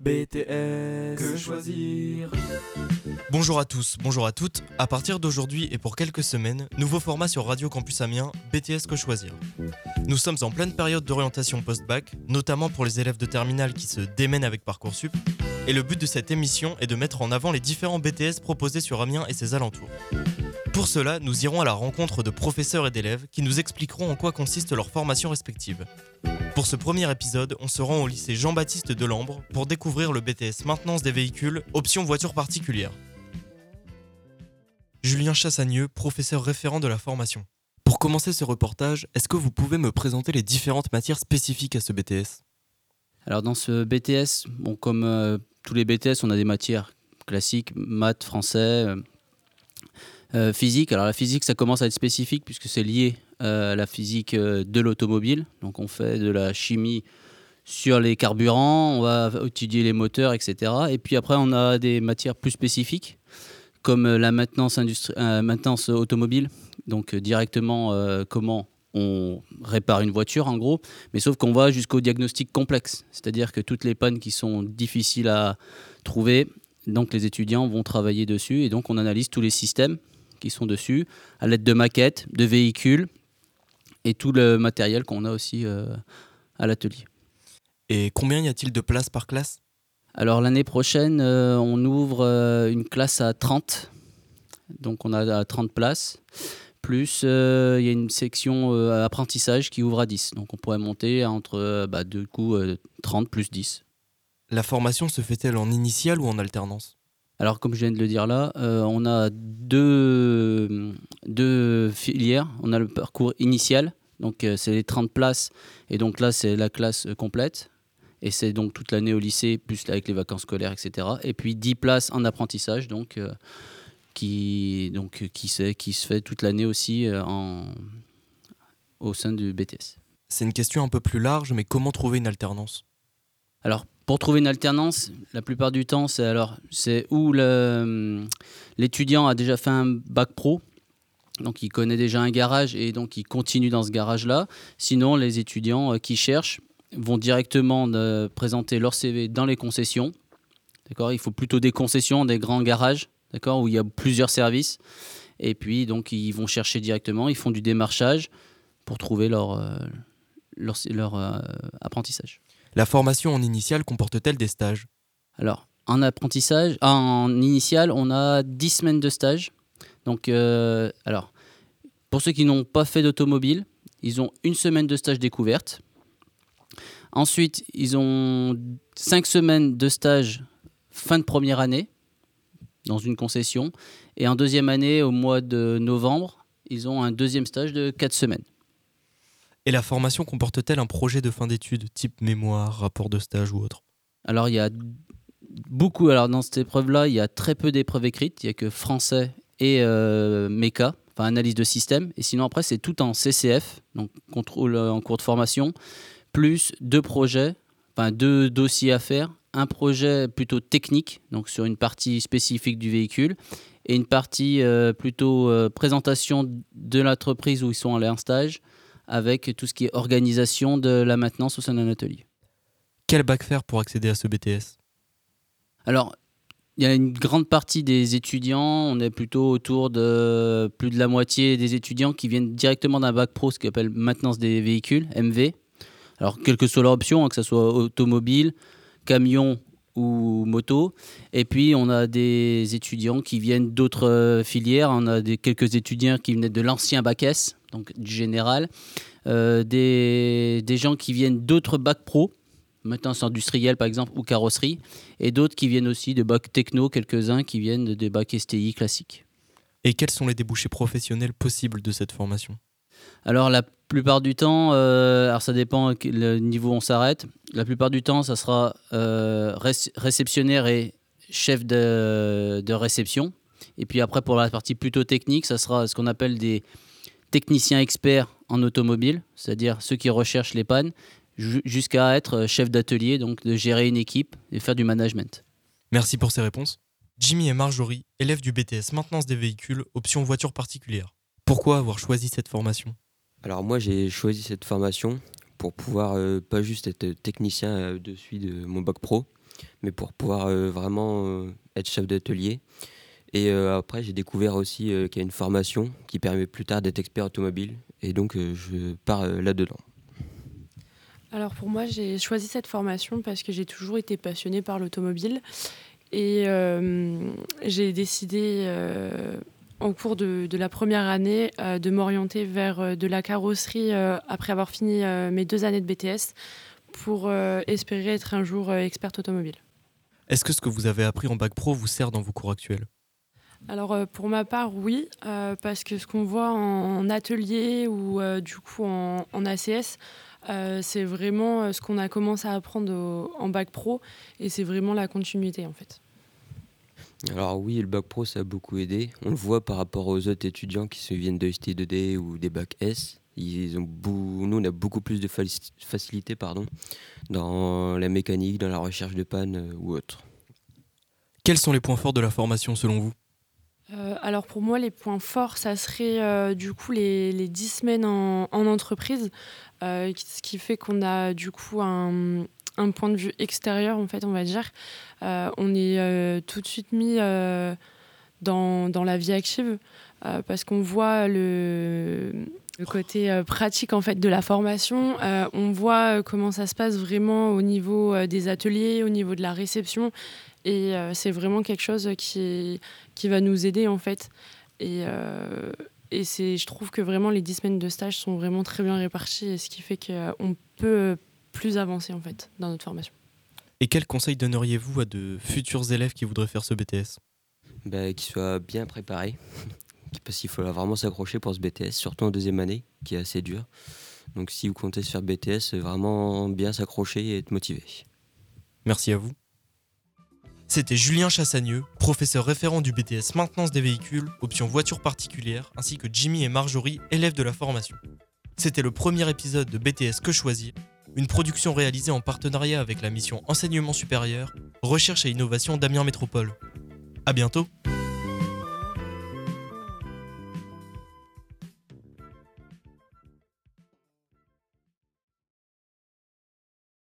BTS, que choisir? Bonjour à tous, bonjour à toutes. À partir d'aujourd'hui et pour quelques semaines, nouveau format sur Radio Campus Amiens, BTS que choisir. Nous sommes en pleine période d'orientation post-bac, notamment pour les élèves de terminale qui se démènent avec Parcoursup. Et le but de cette émission est de mettre en avant les différents BTS proposés sur Amiens et ses alentours. Pour cela, nous irons à la rencontre de professeurs et d'élèves qui nous expliqueront en quoi consiste leur formation respective. Pour ce premier épisode, on se rend au lycée Jean-Baptiste Delambre pour découvrir le BTS Maintenance des véhicules, option voiture particulière. Julien Chassagneux, professeur référent de la formation. Pour commencer ce reportage, est-ce que vous pouvez me présenter les différentes matières spécifiques à ce BTS ? Alors dans ce BTS, comme tous les BTS, on a des matières classiques, maths, français, physique. Alors la physique, ça commence à être spécifique puisque c'est lié à la physique de l'automobile. Donc on fait de la chimie sur les carburants, on va étudier les moteurs, etc. Et puis après, on a des matières plus spécifiques comme la maintenance automobile. Donc directement comment on répare une voiture en gros, mais sauf qu'on va jusqu'au diagnostic complexe. C'est-à-dire que toutes les pannes qui sont difficiles à trouver, donc les étudiants vont travailler dessus et donc on analyse tous les systèmes qui sont dessus à l'aide de maquettes, de véhicules et tout le matériel qu'on a aussi à l'atelier. Et combien y a-t-il de places par classe ? Alors l'année prochaine, on ouvre une classe à 30. Donc on a 30 places. Plus il y a une section apprentissage qui ouvre à 10. Donc on pourrait monter entre 30 plus 10. La formation se fait-elle en initiale ou en alternance ? Alors comme je viens de le dire là, on a deux filières. On a le parcours initial, donc c'est les 30 places. Et donc là c'est la classe complète. Et c'est donc toute l'année au lycée, plus avec les vacances scolaires, etc. Et puis 10 places en apprentissage, qui se fait toute l'année aussi au sein du BTS. C'est une question un peu plus large, mais comment trouver une alternance ? Alors, pour trouver une alternance, la plupart du temps, c'est où l'étudiant a déjà fait un bac pro, donc il connaît déjà un garage et donc il continue dans ce garage-là. Sinon, les étudiants qui cherchent vont directement présenter leur CV dans les concessions. D'accord ? Il faut plutôt des concessions, des grands garages, d'accord, où il y a plusieurs services. Et puis, donc, ils vont chercher directement, ils font du démarchage pour trouver leur apprentissage. La formation en initiale comporte-t-elle des stages ? Alors, en apprentissage, en initial, on a 10 semaines de stage. Donc, pour ceux qui n'ont pas fait d'automobile, ils ont une semaine de stage découverte. Ensuite, ils ont 5 semaines de stage fin de première année dans une concession. Et en deuxième année, au mois de novembre, ils ont un deuxième stage de 4 semaines. Et la formation comporte-t-elle un projet de fin d'études, type mémoire, rapport de stage ou autre ? Alors, il y a beaucoup. Alors, dans cette épreuve-là, il y a très peu d'épreuves écrites. Il n'y a que français et méca, enfin analyse de système. Et sinon, après, c'est tout en CCF, donc contrôle en cours de formation, plus 2 projets, enfin 2 dossiers à faire. Un projet plutôt technique, donc sur une partie spécifique du véhicule, et une partie plutôt présentation de l'entreprise où ils sont allés en stage, avec tout ce qui est organisation de la maintenance au sein d'un atelier. Quel bac faire pour accéder à ce BTS ? Alors, il y a une grande partie des étudiants, on est plutôt autour de plus de la moitié des étudiants qui viennent directement d'un bac pro, ce qu'on appelle maintenance des véhicules, MV. Alors, quelle que soit leur option, que ce soit automobile, camion ou moto. Et puis, on a des étudiants qui viennent d'autres filières. On a quelques étudiants qui venaient de l'ancien bac S, donc du général. Des gens qui viennent d'autres bacs pro, maintenance industrielle par exemple, ou carrosserie. Et d'autres qui viennent aussi de bacs techno, quelques-uns qui viennent des bacs STI classiques. Et quels sont les débouchés professionnels possibles de cette formation ? Alors la plupart du temps, alors ça dépend le niveau où on s'arrête. La plupart du temps, ça sera réceptionnaire et chef de réception. Et puis après, pour la partie plutôt technique, ça sera ce qu'on appelle des techniciens experts en automobile, c'est-à-dire ceux qui recherchent les pannes, jusqu'à être chef d'atelier, donc de gérer une équipe et faire du management. Merci pour ces réponses. Jimmy et Marjorie, élèves du BTS Maintenance des véhicules, option voiture particulière. Pourquoi avoir choisi cette formation ? Alors moi j'ai choisi cette formation pour pouvoir pas juste être technicien dessus de mon bac pro, mais pour pouvoir vraiment être chef d'atelier. Et après, j'ai découvert aussi qu'il y a une formation qui permet plus tard d'être expert automobile. Et donc, je pars là-dedans. Alors pour moi, j'ai choisi cette formation parce que j'ai toujours été passionnée par l'automobile. Et j'ai décidé, en cours de la première année, de m'orienter vers de la carrosserie après avoir fini mes 2 années de BTS pour espérer être un jour experte automobile. Est-ce que ce que vous avez appris en bac pro vous sert dans vos cours actuels ? Alors pour ma part, oui, parce que ce qu'on voit en atelier ou du coup en ACS, c'est vraiment ce qu'on a commencé à apprendre en bac pro et c'est vraiment la continuité en fait. Alors oui, le bac pro, ça a beaucoup aidé. On le voit par rapport aux autres étudiants qui viennent de ST2D ou des bacs S. Nous, on a beaucoup plus de facilité dans la mécanique, dans la recherche de panne ou autre. Quels sont les points forts de la formation selon vous ? Alors pour moi, les points forts, ça serait du coup les 10 semaines en entreprise, ce qui fait qu'on a du coup un point de vue extérieur, en fait, on va dire. On est tout de suite mis dans la vie active parce qu'on voit le côté pratique en fait, de la formation. On voit comment ça se passe vraiment au niveau des ateliers, au niveau de la réception. Et c'est vraiment quelque chose qui va nous aider en fait. Et je trouve que vraiment les 10 semaines de stage sont vraiment très bien réparties, ce qui fait qu'on peut plus avancer en fait dans notre formation. Et quels conseils donneriez-vous à de futurs élèves qui voudraient faire ce BTS ? Qu'ils soient bien préparés, parce qu'il faut vraiment s'accrocher pour ce BTS, surtout en 2e année, qui est assez dur. Donc si vous comptez sur BTS, vraiment bien s'accrocher et être motivé. Merci à vous. C'était Julien Chassagneux, professeur référent du BTS maintenance des véhicules, option voiture particulière, ainsi que Jimmy et Marjorie, élèves de la formation. C'était le premier épisode de BTS Que Choisir, une production réalisée en partenariat avec la mission Enseignement supérieur, Recherche et Innovation d'Amiens Métropole. À bientôt!